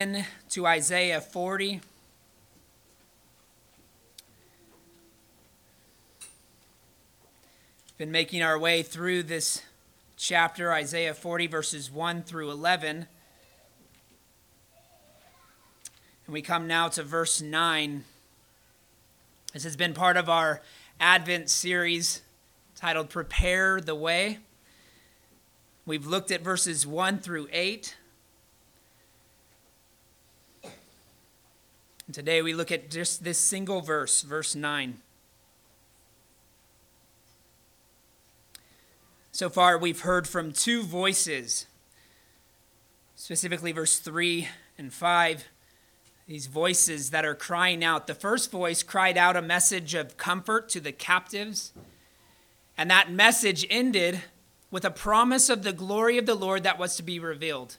To Isaiah 40. Been making our way through this chapter, Isaiah 40, verses 1 through 11. And we come now to verse 9. This has been part of our Advent series titled Prepare the Way. We've looked at verses 1 through 8. And today we look at just this single verse, verse 9. So far we've heard from two voices, specifically verse 3 and 5, these voices that are crying out. The first voice cried out a message of comfort to the captives, and that message ended with a promise of the glory of the Lord that was to be revealed.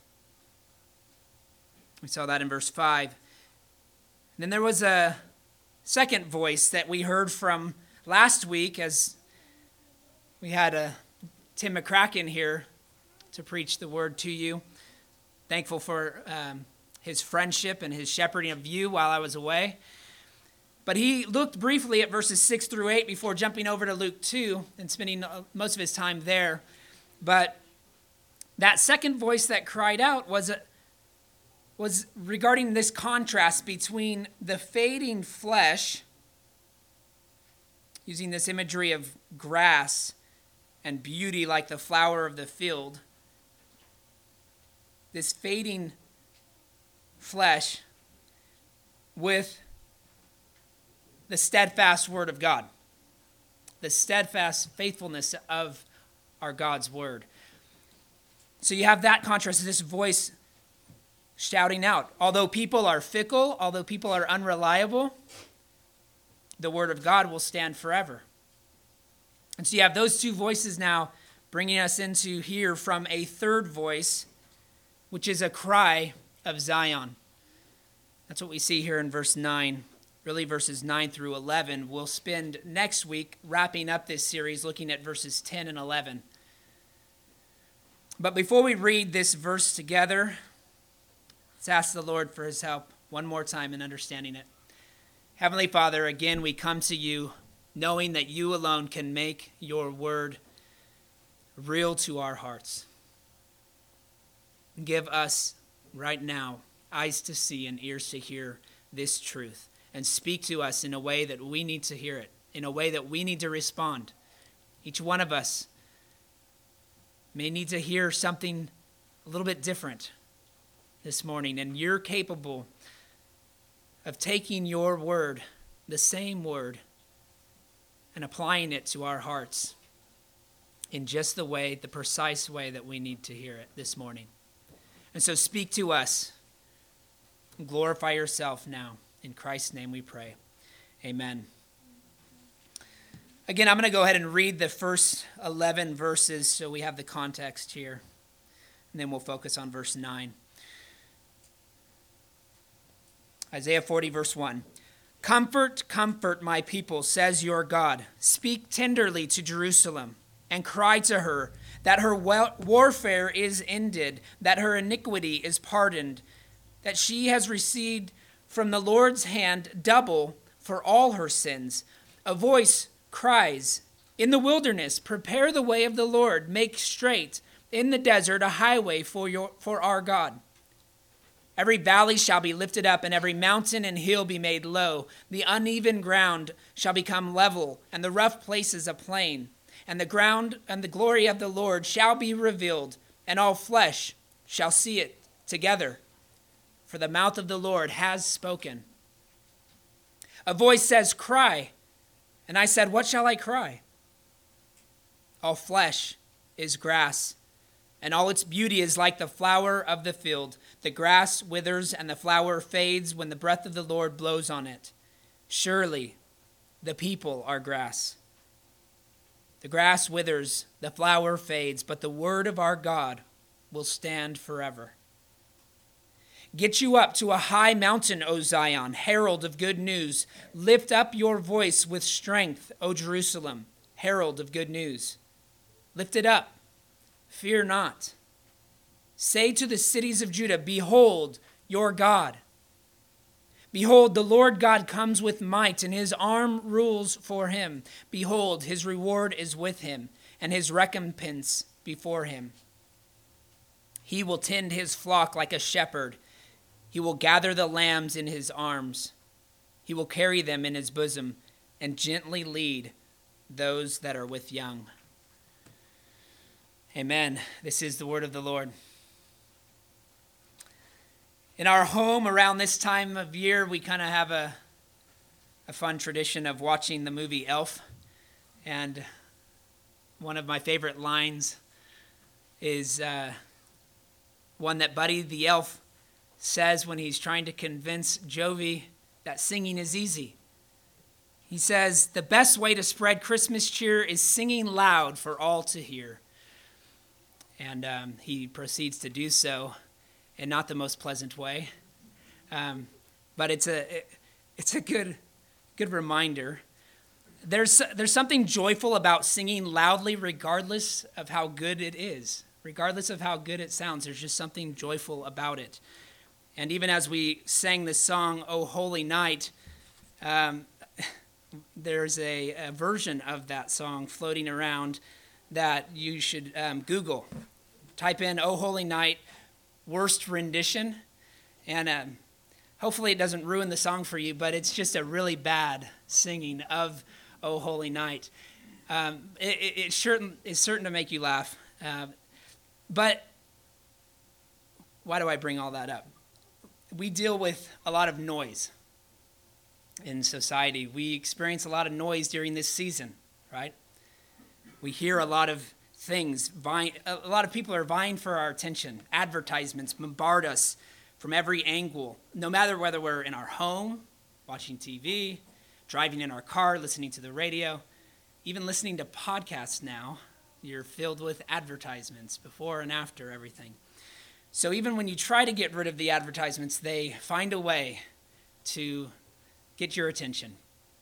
We saw that in verse 5. Then there was a second voice that we heard from last week as we had Tim McCracken here to preach the word to you. Thankful for his friendship and his shepherding of you while I was away. But he looked briefly at verses 6 through 8 before jumping over to Luke 2 and spending most of his time there. But that second voice that cried out was regarding this contrast between the fading flesh, using this imagery of grass and beauty like the flower of the field, this fading flesh with the steadfast word of God, the steadfast faithfulness of our God's word. So you have that contrast, this voice shouting out. Although people are fickle, although people are unreliable, the word of God will stand forever. And so you have those two voices now bringing us into hear from a third voice, which is a cry of Zion. That's what we see here in verse 9, really verses 9 through 11. We'll spend next week wrapping up this series looking at verses 10 and 11. But before we read this verse together, let's ask the Lord for his help one more time in understanding it. Heavenly Father, again, we come to you knowing that you alone can make your word real to our hearts. Give us right now eyes to see and ears to hear this truth, and speak to us in a way that we need to hear it, in a way that we need to respond. Each one of us may need to hear something a little bit different this morning, and you're capable of taking your word, the same word, and applying it to our hearts in just the precise way that we need to hear it this morning. And so speak to us. Glorify yourself now. In Christ's name we pray. Amen. Again, I'm going to go ahead and read the first 11 verses so we have the context here. And then we'll focus on verse 9. Isaiah 40, verse 1. Comfort, comfort my people, says your God. Speak tenderly to Jerusalem and cry to her that her warfare is ended, that her iniquity is pardoned, that she has received from the Lord's hand double for all her sins. A voice cries, in the wilderness, prepare the way of the Lord, make straight in the desert a highway for our God. Every valley shall be lifted up, and every mountain and hill be made low. The uneven ground shall become level, and the rough places a plain. And the ground and the glory of the Lord shall be revealed, and all flesh shall see it together. For the mouth of the Lord has spoken. A voice says, cry. And I said, what shall I cry? All flesh is grass, and all its beauty is like the flower of the field. The grass withers and the flower fades when the breath of the Lord blows on it. Surely the people are grass. The grass withers, the flower fades, but the word of our God will stand forever. Get you up to a high mountain, O Zion, herald of good news. Lift up your voice with strength, O Jerusalem, herald of good news. Lift it up, fear not. Say to the cities of Judah, behold, your God. Behold, the Lord God comes with might, and his arm rules for him. Behold, his reward is with him, and his recompense before him. He will tend his flock like a shepherd. He will gather the lambs in his arms. He will carry them in his bosom and gently lead those that are with young. Amen. This is the word of the Lord. In our home around this time of year, we kind of have a fun tradition of watching the movie Elf. And one of my favorite lines is one that Buddy the Elf says when he's trying to convince Jovi that singing is easy. He says, "The best way to spread Christmas cheer is singing loud for all to hear." And he proceeds to do so in not the most pleasant way. But it's a good reminder. There's something joyful about singing loudly regardless of how good it is. Regardless of how good it sounds, there's just something joyful about it. And even as we sang this song, "O Holy Night," there's a version of that song floating around that you should Google. Type in "O Holy Night, worst rendition," and hopefully it doesn't ruin the song for you, but it's just a really bad singing of "O Holy Night." It is certain to make you laugh. But why do I bring all that up? We deal with a lot of noise in society. We experience a lot of noise during this season, right? We hear a lot of things. A lot of people are vying for our attention. Advertisements bombard us from every angle, no matter whether we're in our home, watching TV, driving in our car, listening to the radio, even listening to podcasts now. You're filled with advertisements before and after everything. So even when you try to get rid of the advertisements, they find a way to get your attention.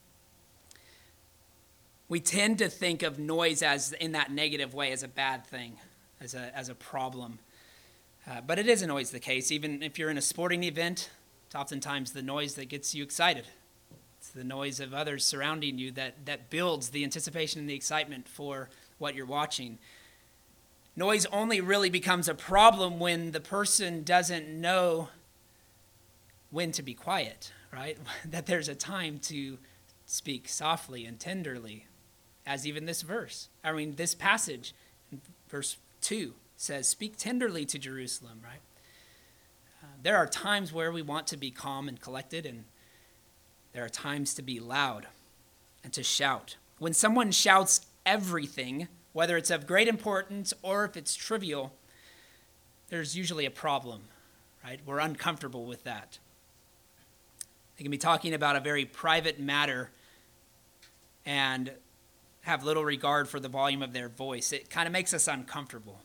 We tend to think of noise as in that negative way, as a bad thing, as a problem. But it isn't always the case. Even if you're in a sporting event, it's oftentimes the noise that gets you excited. It's the noise of others surrounding you that builds the anticipation and the excitement for what you're watching. Noise only really becomes a problem when the person doesn't know when to be quiet, right? That there's a time to speak softly and tenderly, as even this passage, verse 2 says, "Speak tenderly to Jerusalem," right? There are times where we want to be calm and collected, and there are times to be loud and to shout. When someone shouts everything, whether it's of great importance or if it's trivial, there's usually a problem, right? We're uncomfortable with that. They can be talking about a very private matter and have little regard for the volume of their voice. It kind of makes us uncomfortable.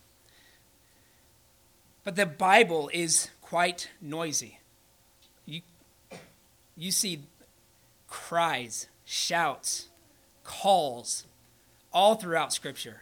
But the Bible is quite noisy. You see cries, shouts, calls, all throughout Scripture.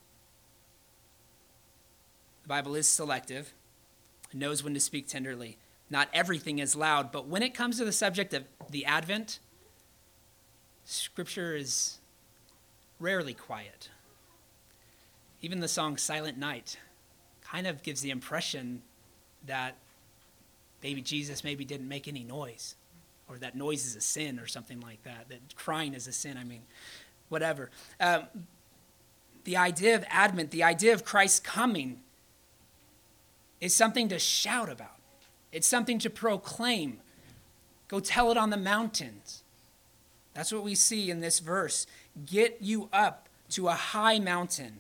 The Bible is selective. It knows when to speak tenderly. Not everything is loud, but when it comes to the subject of the Advent, Scripture is rarely quiet. Even the song "Silent Night" kind of gives the impression that maybe Jesus didn't make any noise, or that noise is a sin or something like that crying is a sin, whatever. The idea of Advent, the idea of Christ's coming, is something to shout about. It's something to proclaim. Go tell it on the mountains. That's what we see in this verse. Get you up to a high mountain.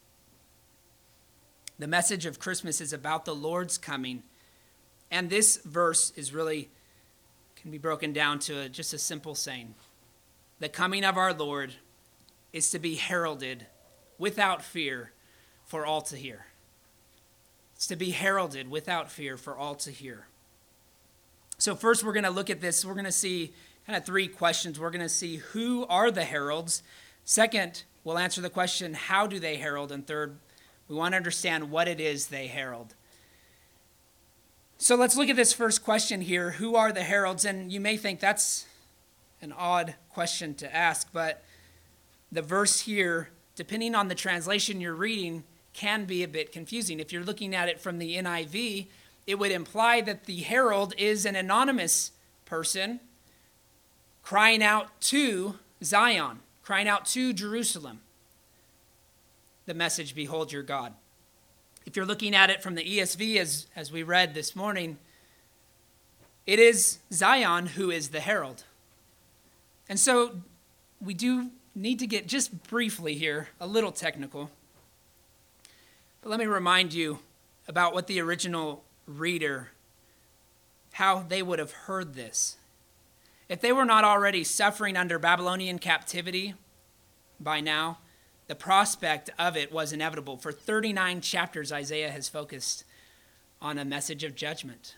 The message of Christmas is about the Lord's coming. And this verse can be broken down to just a simple saying. The coming of our Lord is to be heralded without fear for all to hear. It's to be heralded without fear for all to hear. So first we're going to look at this. We're going to see kind of three questions. We're going to see who are the heralds. Second, we'll answer the question, how do they herald? And third, we want to understand what it is they herald. So let's look at this first question here. Who are the heralds? And you may think that's an odd question to ask, but the verse here, depending on the translation you're reading, can be a bit confusing. If you're looking at it from the NIV, it would imply that the herald is an anonymous person crying out to Zion, crying out to Jerusalem. The message, behold your God. If you're looking at it from the ESV, as we read this morning, it is Zion who is the herald. And so we do need to get just briefly here a little technical. But let me remind you about what the original reader, how they would have heard this. If they were not already suffering under Babylonian captivity by now, the prospect of it was inevitable. For 39 chapters, Isaiah has focused on a message of judgment.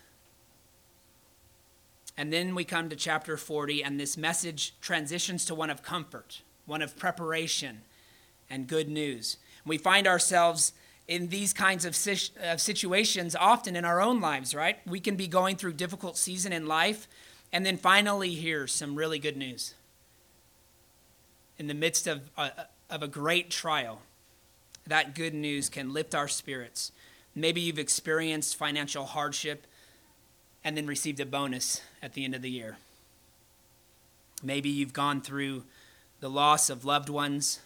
And then we come to chapter 40, and this message transitions to one of comfort, one of preparation and good news. We find ourselves in these kinds of situations often in our own lives, right? We can be going through a difficult season in life, and then finally hear some really good news. In the midst of a great trial, that good news can lift our spirits. Maybe you've experienced financial hardship and then received a bonus at the end of the year. Maybe you've gone through the loss of loved ones,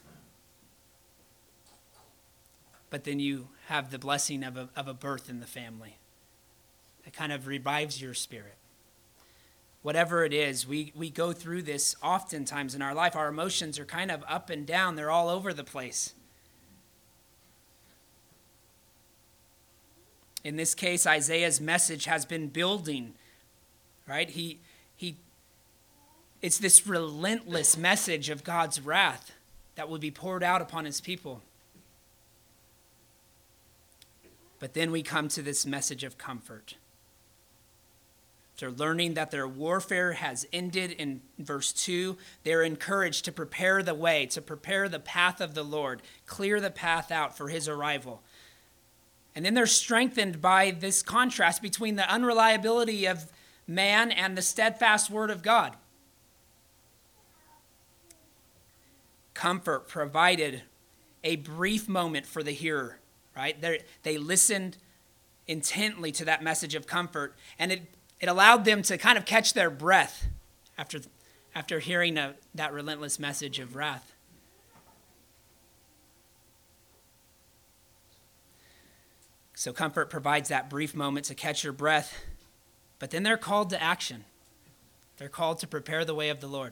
but then you have the blessing of a birth in the family. It kind of revives your spirit. Whatever it is, we go through this oftentimes in our life. Our emotions are kind of up and down. They're all over the place. In this case, Isaiah's message has been building, right? It's this relentless message of God's wrath that will be poured out upon his people. But then we come to this message of comfort. They're learning that their warfare has ended in verse 2. They're encouraged to prepare the way, to prepare the path of the Lord, clear the path out for his arrival. And then they're strengthened by this contrast between the unreliability of man and the steadfast word of God. Comfort provided a brief moment for the hearer, right? They listened intently to that message of comfort, and it allowed them to kind of catch their breath after hearing that relentless message of wrath. So comfort provides that brief moment to catch your breath, but then they're called to action. They're called to prepare the way of the Lord.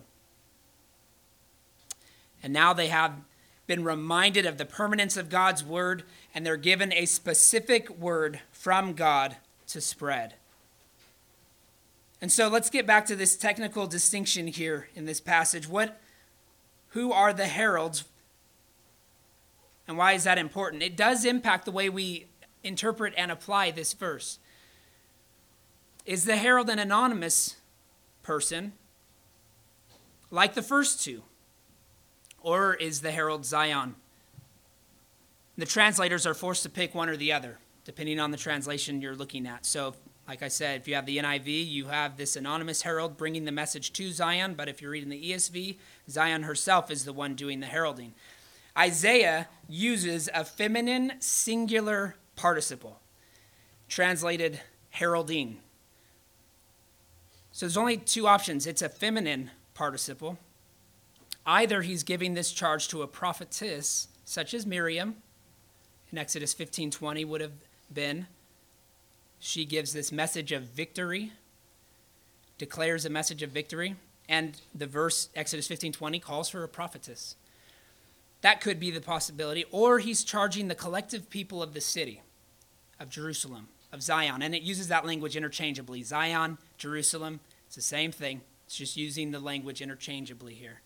And now they have been reminded of the permanence of God's word, and they're given a specific word from God to spread. And so let's get back to this technical distinction here in this passage. Who are the heralds, and why is that important? It does impact the way we interpret and apply this verse. Is the herald an anonymous person, like the first two? Or is the herald Zion? The translators are forced to pick one or the other, depending on the translation you're looking at. So, like I said, if you have the NIV, you have this anonymous herald bringing the message to Zion. But if you're reading the ESV, Zion herself is the one doing the heralding. Isaiah uses a feminine singular participle, translated heralding. So there's only two options. It's a feminine participle. Either he's giving this charge to a prophetess, such as Miriam, in Exodus 15:20 would have been. She gives this message of victory, declares a message of victory, and the verse, Exodus 15:20, calls her a prophetess. That could be the possibility. Or he's charging the collective people of the city, of Jerusalem, of Zion. And it uses that language interchangeably. Zion, Jerusalem, it's the same thing. It's just using the language interchangeably here.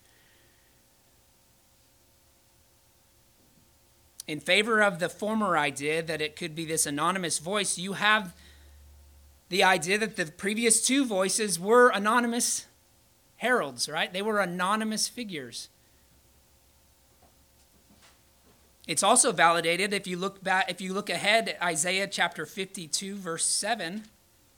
In favor of the former idea that it could be this anonymous voice, you have the idea that the previous two voices were anonymous heralds, right? They were anonymous figures. It's also validated if you look ahead at Isaiah chapter 52, verse 7.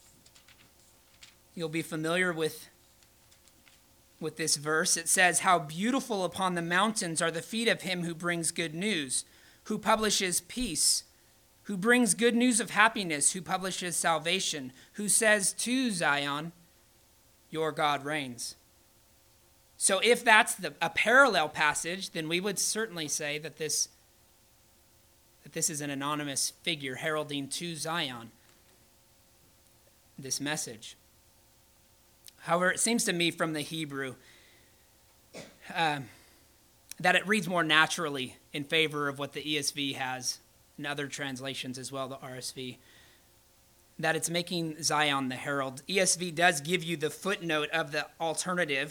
You'll be familiar with this verse. It says, "How beautiful upon the mountains are the feet of him who brings good news, who publishes peace, who brings good news of happiness, who publishes salvation, who says to Zion, your God reigns." So if that's a parallel passage, then we would certainly say that this is an anonymous figure heralding to Zion this message. However, it seems to me from the Hebrew that it reads more naturally in favor of what the ESV has, and other translations as well, the RSV, that it's making Zion the herald. ESV does give you the footnote of the alternative,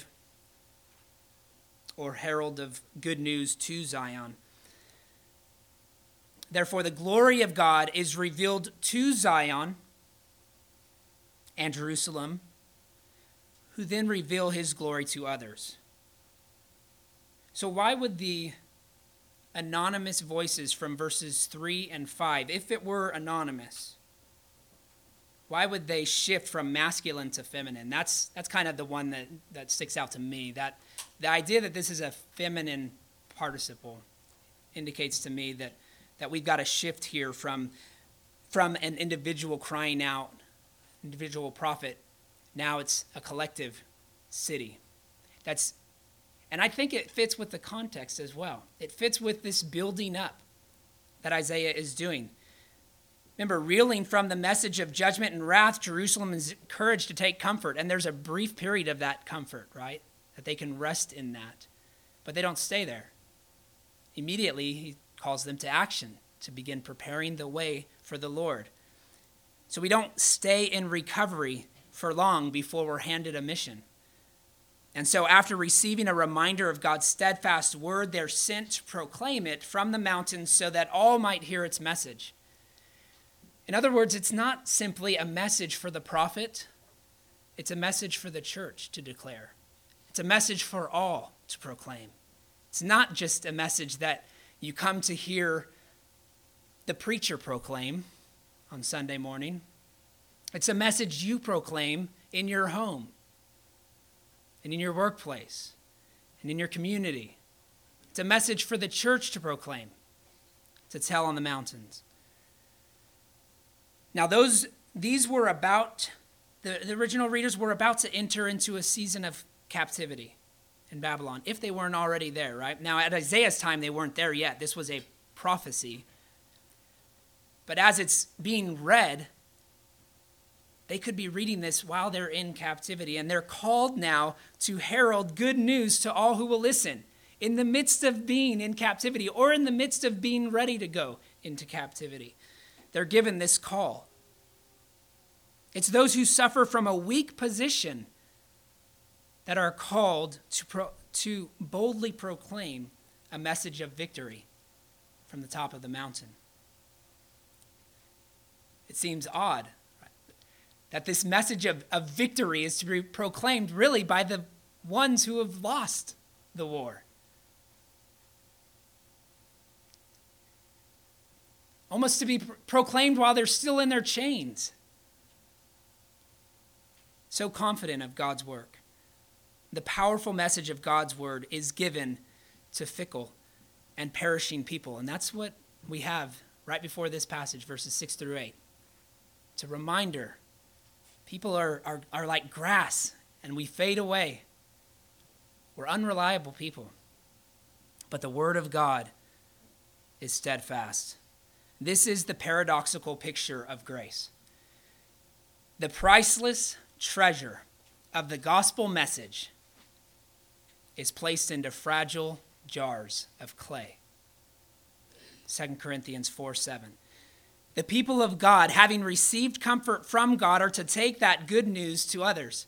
or herald of good news to Zion. Therefore, the glory of God is revealed to Zion and Jerusalem, who then reveal his glory to others. So why would the anonymous voices from verses 3 and 5, if it were anonymous, why would they shift from masculine to feminine? That's kind of the one that sticks out to me. That the idea that this is a feminine participle indicates to me that we've got a shift here from an individual crying out, individual prophet. Now it's a collective city. And I think it fits with the context as well. It fits with this building up that Isaiah is doing. Remember, reeling from the message of judgment and wrath, Jerusalem is encouraged to take comfort. And there's a brief period of that comfort, right? That they can rest in that. But they don't stay there. Immediately, he calls them to action, to begin preparing the way for the Lord. So we don't stay in recovery for long before we're handed a mission. And so after receiving a reminder of God's steadfast word, they're sent to proclaim it from the mountains so that all might hear its message. In other words, it's not simply a message for the prophet. It's a message for the church to declare. It's a message for all to proclaim. It's not just a message that you come to hear the preacher proclaim on Sunday morning. It's a message you proclaim in your home and in your workplace and in your community. It's a message for the church to proclaim, to tell on the mountains. Now, these were about, the original readers were about to enter into a season of captivity in Babylon, if they weren't already there, right? Now, at Isaiah's time, they weren't there yet. This was a prophecy. But as it's being read, they could be reading this while they're in captivity, and they're called now to herald good news to all who will listen in the midst of being in captivity or in the midst of being ready to go into captivity. They're given this call. It's those who suffer from a weak position that are called to boldly proclaim a message of victory from the top of the mountain. It seems odd that this message of victory is to be proclaimed really by the ones who have lost the war. Almost to be proclaimed while they're still in their chains. So confident of God's work. The powerful message of God's word is given to fickle and perishing people. And that's what we have right before this passage, verses 6 through 8. It's a reminder. People are like grass, and we fade away. We're unreliable people. But the word of God is steadfast. This is the paradoxical picture of grace. The priceless treasure of the gospel message is placed into fragile jars of clay. 2 Corinthians 4:7. The people of God, having received comfort from God, are to take that good news to others.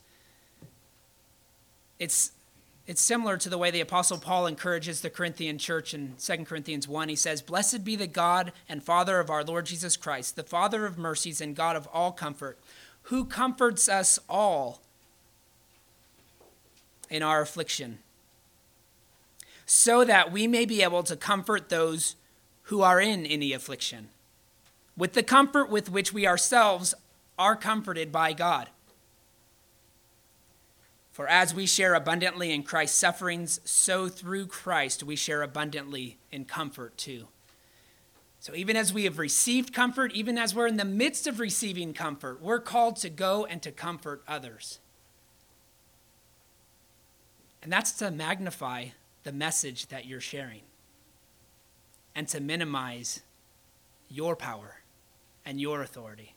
It's similar to the way the Apostle Paul encourages the Corinthian church in 2 Corinthians 1. He says, "Blessed be the God and Father of our Lord Jesus Christ, the Father of mercies and God of all comfort, who comforts us all in our affliction, so that we may be able to comfort those who are in any affliction, with the comfort with which we ourselves are comforted by God." For as we share abundantly in Christ's sufferings, so through Christ we share abundantly in comfort too. So even as we have received comfort, even as we're in the midst of receiving comfort, we're called to go and to comfort others. And that's to magnify the message that you're sharing and to minimize your power and your authority.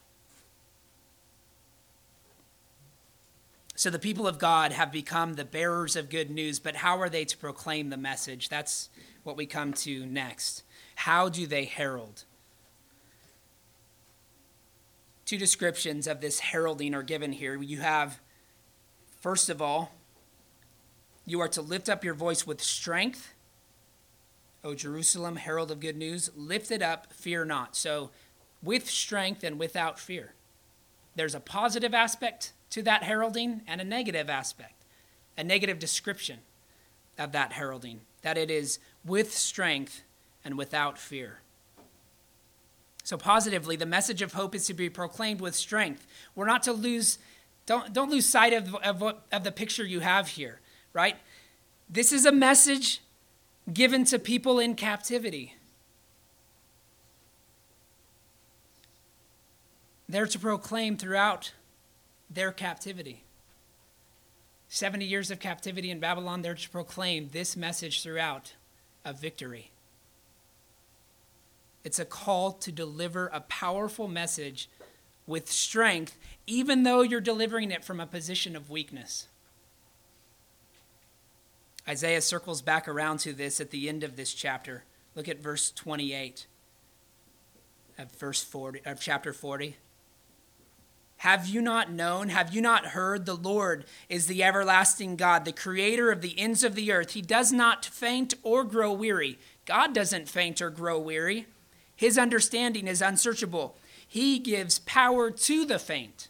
So the people of God have become the bearers of good news, but how are they to proclaim the message? That's what we come to next. How do they herald? Two descriptions of this heralding are given here. You have, first of all, you are to lift up your voice with strength. O Jerusalem, herald of good news, lift it up, fear not. So with strength and without fear. There's a positive aspect to that heralding and a negative aspect, a negative description of that heralding, that it is with strength and without fear. So positively, the message of hope is to be proclaimed with strength. We're not to lose, don't lose sight of the picture you have here, right? This is a message given to people in captivity. They're to proclaim throughout their captivity. 70 years of captivity in Babylon, they're to proclaim this message throughout of victory. It's a call to deliver a powerful message with strength, even though you're delivering it from a position of weakness. Isaiah circles back around to this at the end of this chapter. Look at verse 28 of chapter 40. Have you not known? Have you not heard? The Lord is the everlasting God, the creator of the ends of the earth. He does not faint or grow weary. God doesn't faint or grow weary. His understanding is unsearchable. He gives power to the faint.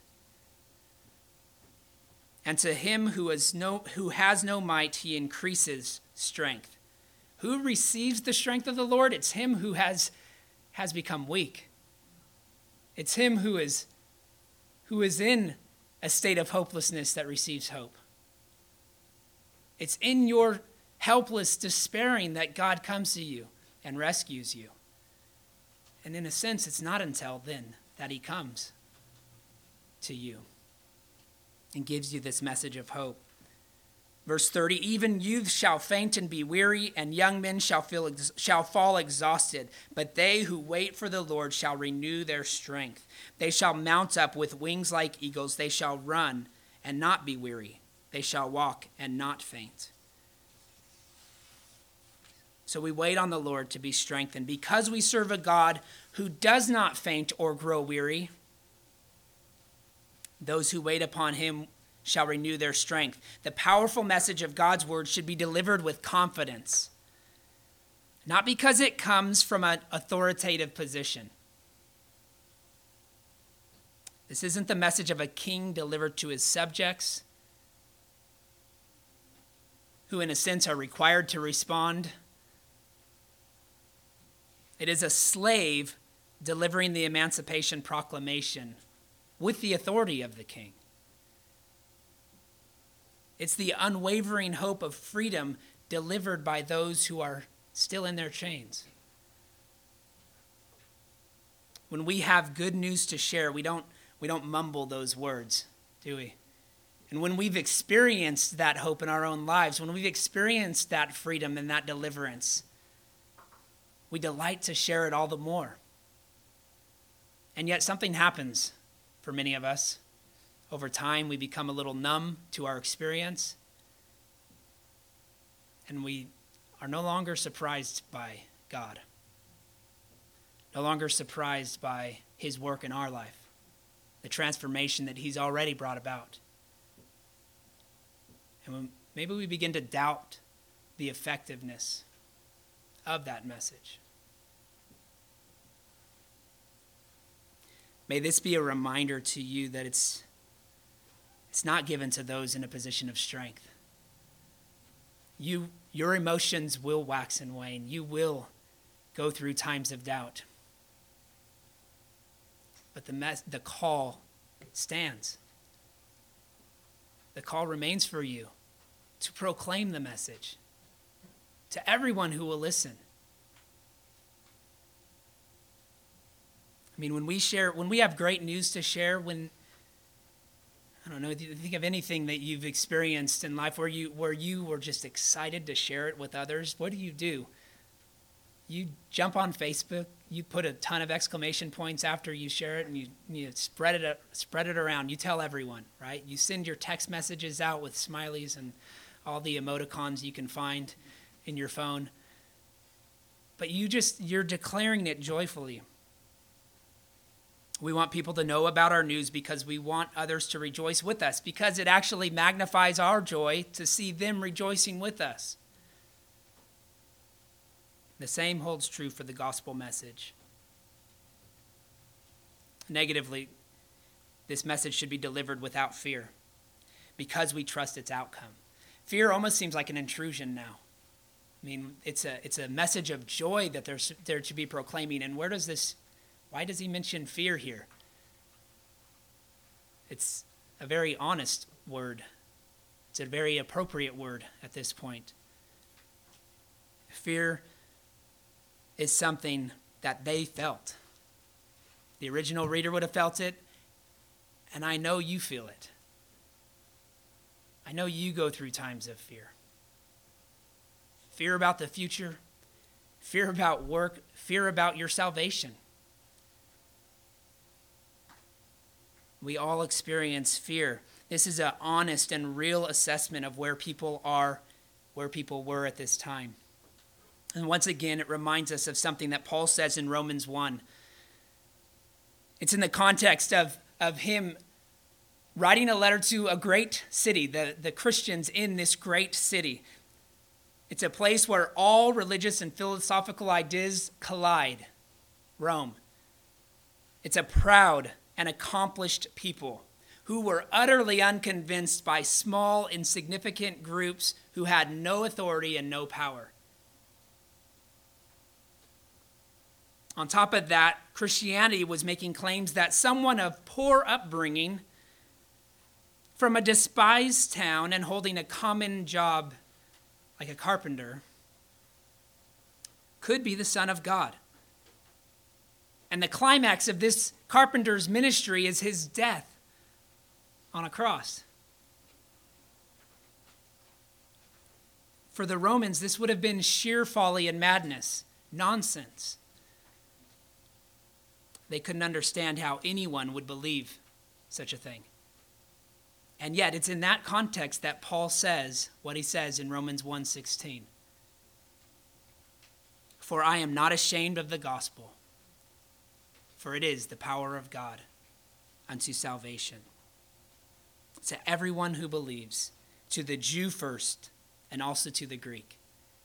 And to him who has no might, he increases strength. Who receives the strength of the Lord? It's him who has become weak. It's him who is in a state of hopelessness that receives hope. It's in your helpless despairing that God comes to you and rescues you. And in a sense, it's not until then that he comes to you and gives you this message of hope. Verse 30, even youth shall faint and be weary, and young men shall fall exhausted. But they who wait for the Lord shall renew their strength. They shall mount up with wings like eagles. They shall run and not be weary. They shall walk and not faint. So we wait on the Lord to be strengthened. Because we serve a God who does not faint or grow weary, those who wait upon him shall renew their strength. The powerful message of God's word should be delivered with confidence, not because it comes from an authoritative position. This isn't the message of a king delivered to his subjects, who in a sense are required to respond. It is a slave delivering the Emancipation Proclamation with the authority of the king. It's the unwavering hope of freedom delivered by those who are still in their chains. When we have good news to share, we don't mumble those words, do we? And when we've experienced that hope in our own lives, when we've experienced that freedom and that deliverance, we delight to share it all the more. And yet something happens for many of us. Over time, we become a little numb to our experience, and we are no longer surprised by God, no longer surprised by his work in our life, the transformation that he's already brought about. And maybe we begin to doubt the effectiveness of that message. May this be a reminder to you that it's not given to those in a position of strength. Your emotions will wax and wane. You will go through times of doubt. But the call stands. the call remains for you to proclaim the message to everyone who will listen. I mean, when we have great news to share, I don't know, think of anything that you've experienced in life where you were just excited to share it with others. What do? You jump on Facebook, you put a ton of exclamation points after you share it, and you spread it around. You tell everyone, right? You send your text messages out with smileys and all the emoticons you can find in your phone. But you're declaring it joyfully. We want people to know about our news because we want others to rejoice with us, because it actually magnifies our joy to see them rejoicing with us. The same holds true for the gospel message. Negatively, this message should be delivered without fear because we trust its outcome. Fear almost seems like an intrusion now. I mean, it's a message of joy that they're to be proclaiming. And why does he mention fear here? It's a very honest word. It's a very appropriate word at this point. Fear is something that they felt. The original reader would have felt it, and I know you feel it. I know you go through times of fear. Fear about the future, fear about work, fear about your salvation. We all experience fear. This is an honest and real assessment of where people are, where people were at this time. And once again, it reminds us of something that Paul says in Romans 1. It's in the context of him writing a letter to a great city, the Christians in this great city. It's a place where all religious and philosophical ideas collide, Rome. It's a proud and accomplished people who were utterly unconvinced by small, insignificant groups who had no authority and no power. On top of that, Christianity was making claims that someone of poor upbringing from a despised town and holding a common job like a carpenter could be the Son of God. And the climax of this carpenter's ministry is his death on a cross. For the Romans, this would have been sheer folly and madness, nonsense. They couldn't understand how anyone would believe such a thing. And yet, it's in that context that Paul says what he says in Romans 1:16. For I am not ashamed of the gospel, for it is the power of God unto salvation. To everyone who believes, to the Jew first, and also to the Greek.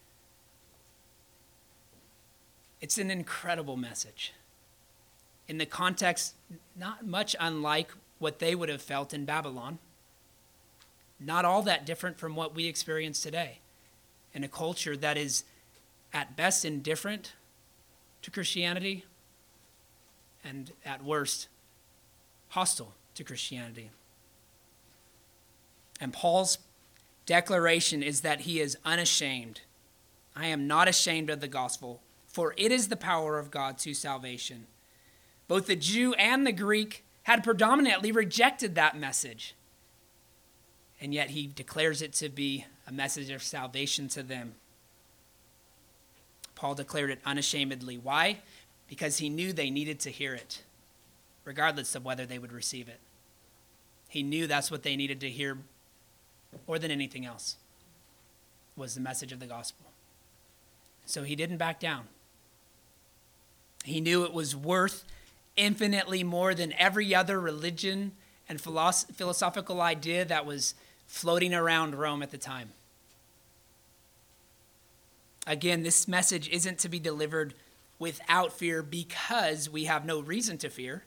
It's an incredible message. In the context, not much unlike what they would have felt in Babylon. Not all that different from what we experience today. In a culture that is at best indifferent to Christianity and at worst hostile to Christianity. And Paul's declaration is that he is unashamed. I am not ashamed of the gospel, for it is the power of God to salvation. Both the Jew and the Greek had predominantly rejected that message. And yet he declares it to be a message of salvation to them. Paul declared it unashamedly. Why? Because he knew they needed to hear it, regardless of whether they would receive it. He knew that's what they needed to hear more than anything else, was the message of the gospel. So he didn't back down. He knew it was worth infinitely more than every other religion and philosophical idea that was floating around Rome at the time. Again, this message isn't to be delivered without fear because we have no reason to fear.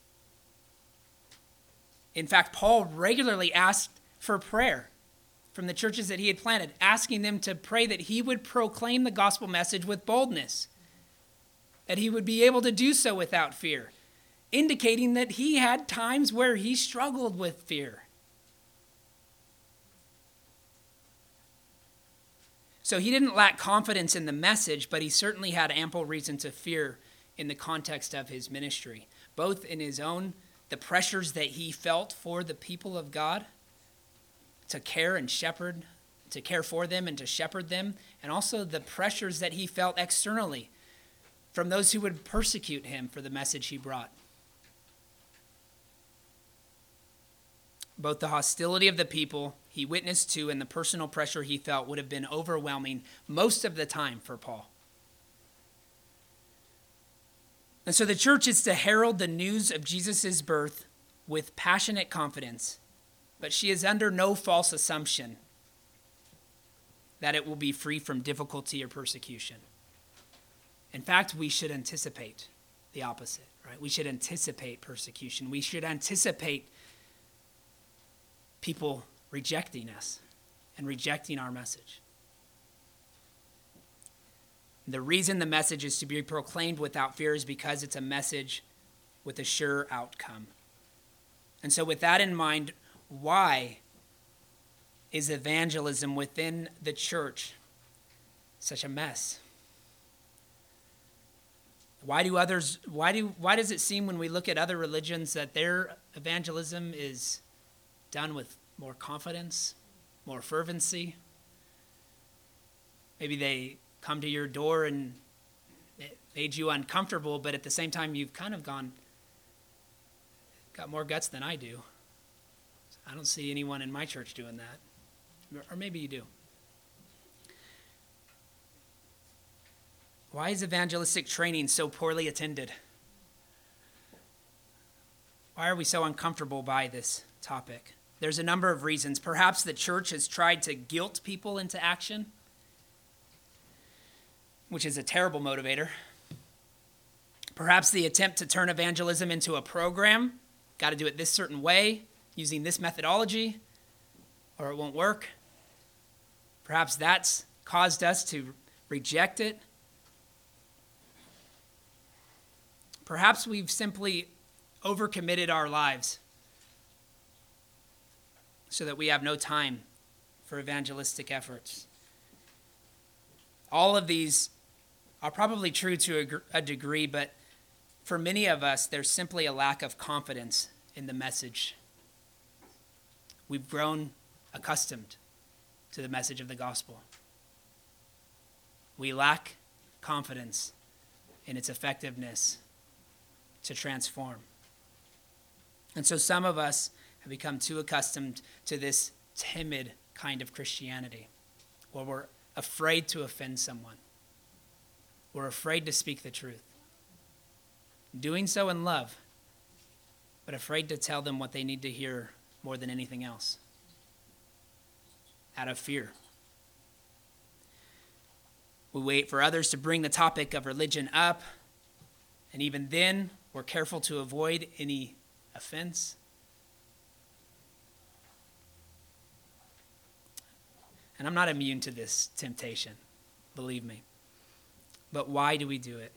In fact, Paul regularly asked for prayer from the churches that he had planted, asking them to pray that he would proclaim the gospel message with boldness, that he would be able to do so without fear, indicating that he had times where he struggled with fear. So he didn't lack confidence in the message, but he certainly had ample reason to fear in the context of his ministry, both in his own, the pressures that he felt for the people of God to care and shepherd, to care for them and to shepherd them, and also the pressures that he felt externally from those who would persecute him for the message he brought. Both the hostility of the people he witnessed to and the personal pressure he felt would have been overwhelming most of the time for Paul. And so the church is to herald the news of Jesus' birth with passionate confidence, but she is under no false assumption that it will be free from difficulty or persecution. In fact, we should anticipate the opposite, right? We should anticipate persecution. We should anticipate people rejecting us and rejecting our message. The reason the message is to be proclaimed without fear is because it's a message with a sure outcome. And so with that in mind, why is evangelism within the church such a mess? Why does it seem when we look at other religions that their evangelism is done with more confidence, more fervency? Maybe they come to your door and it made you uncomfortable, but at the same time you've kind of got more guts than I do. I don't see anyone in my church doing that. Or maybe you do. Why is evangelistic training so poorly attended? Why are we so uncomfortable by this topic? There's a number of reasons. Perhaps the church has tried to guilt people into action, which is a terrible motivator. Perhaps the attempt to turn evangelism into a program, got to do it this certain way, using this methodology, or it won't work. Perhaps that's caused us to reject it. Perhaps we've simply overcommitted our lives so that we have no time for evangelistic efforts. All of these are probably true to a degree, but for many of us, there's simply a lack of confidence in the message. We've grown accustomed to the message of the gospel. We lack confidence in its effectiveness to transform. And so some of us have become too accustomed to this timid kind of Christianity, where we're afraid to offend someone. We're afraid to speak the truth. Doing so in love, but afraid to tell them what they need to hear more than anything else, out of fear. We wait for others to bring the topic of religion up, and even then, we're careful to avoid any offense. And I'm not immune to this temptation, believe me. But why do we do it?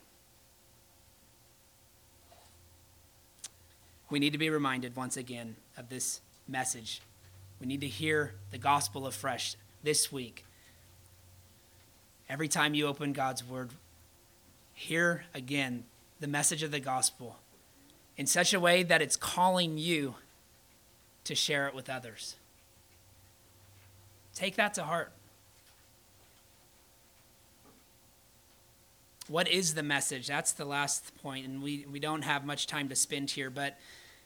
We need to be reminded once again of this message. We need to hear the gospel afresh this week. Every time you open God's word, hear again the message of the gospel in such a way that it's calling you to share it with others. Take that to heart. What is the message? That's the last point, and we don't have much time to spend here, but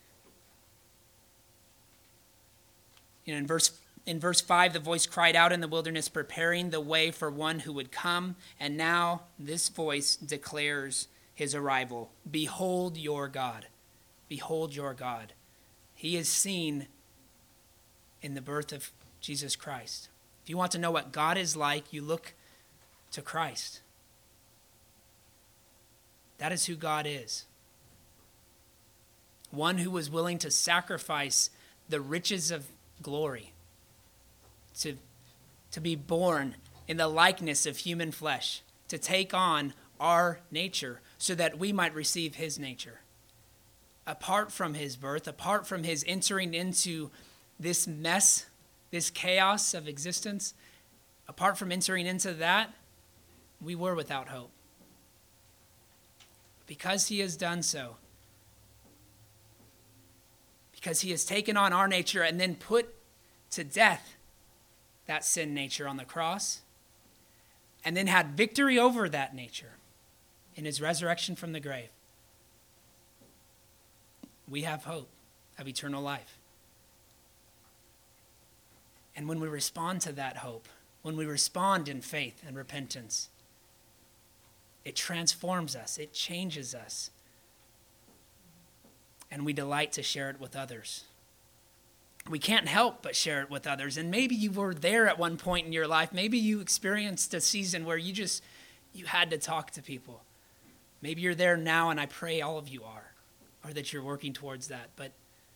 in verse 5, the voice cried out in the wilderness, preparing the way for one who would come, and now this voice declares his arrival. Behold your God. Behold your God. He is seen in the birth of Jesus Christ. If you want to know what God is like, you look to Christ. That is who God is. One who was willing to sacrifice the riches of glory, to be born in the likeness of human flesh, to take on our nature so that we might receive his nature. Apart from his birth, apart from his entering into this mess, this chaos of existence, Apart from entering into that, we were without hope. Because he has done so, because he has taken on our nature and then put to death that sin nature on the cross, and then had victory over that nature in his resurrection from the grave, we have hope of eternal life. And when we respond to that hope, when we respond in faith and repentance, it transforms us, it changes us, and we delight to share it with others. We can't help but share it with others. And maybe you were there at one point in your life. Maybe you experienced a season where you had to talk to people. Maybe you're there now, and I pray all of you are, or that you're working towards that. But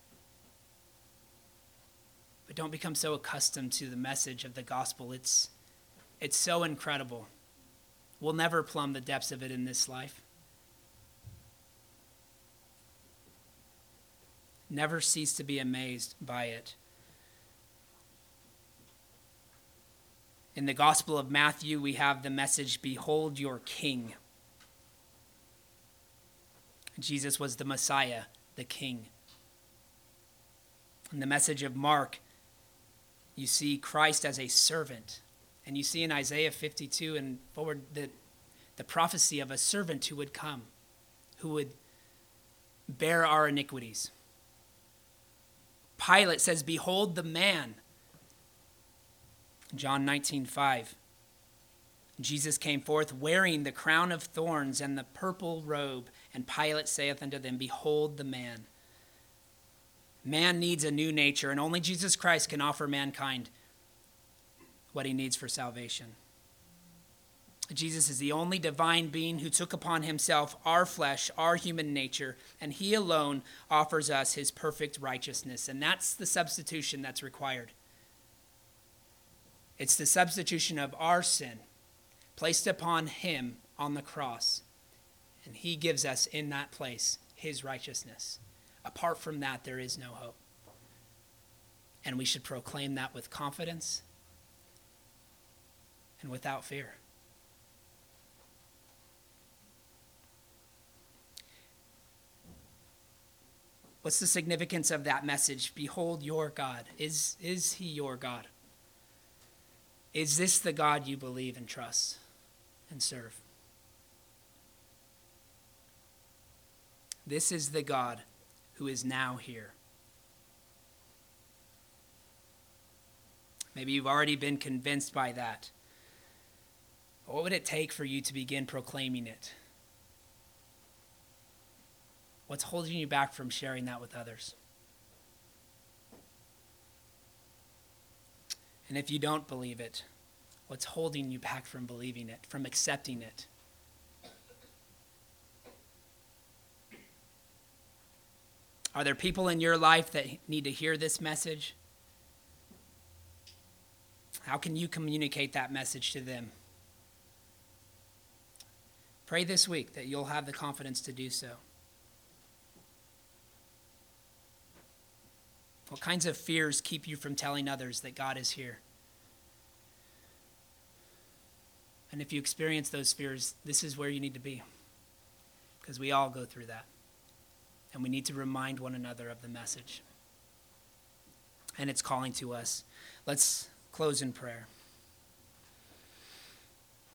don't become so accustomed to the message of the gospel. It's so incredible. We'll never plumb the depths of it in this life. Never cease to be amazed by it. In the Gospel of Matthew, we have the message, "Behold your King." Jesus was the Messiah, the King. In the message of Mark, you see Christ as a servant. And you see in Isaiah 52 and forward the prophecy of a servant who would come, who would bear our iniquities. Pilate says, "Behold the man." John 19:5. Jesus came forth wearing the crown of thorns and the purple robe, and Pilate saith unto them, "Behold the man." Man needs a new nature, and only Jesus Christ can offer mankind what he needs for salvation. Jesus is the only divine being who took upon himself our flesh, our human nature, and he alone offers us his perfect righteousness. And that's the substitution that's required. It's the substitution of our sin placed upon him on the cross. And he gives us in that place his righteousness. Apart from that, there is no hope. And we should proclaim that with confidence and without fear. What's the significance of that message? Behold your God. Is he your God? Is this the God you believe and trust and serve? This is the God who is now here. Maybe you've already been convinced by that. What would it take for you to begin proclaiming it? What's holding you back from sharing that with others? And if you don't believe it, what's holding you back from believing it, from accepting it? Are there people in your life that need to hear this message? How can you communicate that message to them? Pray this week that you'll have the confidence to do so. What kinds of fears keep you from telling others that God is here? And if you experience those fears, this is where you need to be. Because we all go through that. And we need to remind one another of the message. And it's calling to us. Let's close in prayer.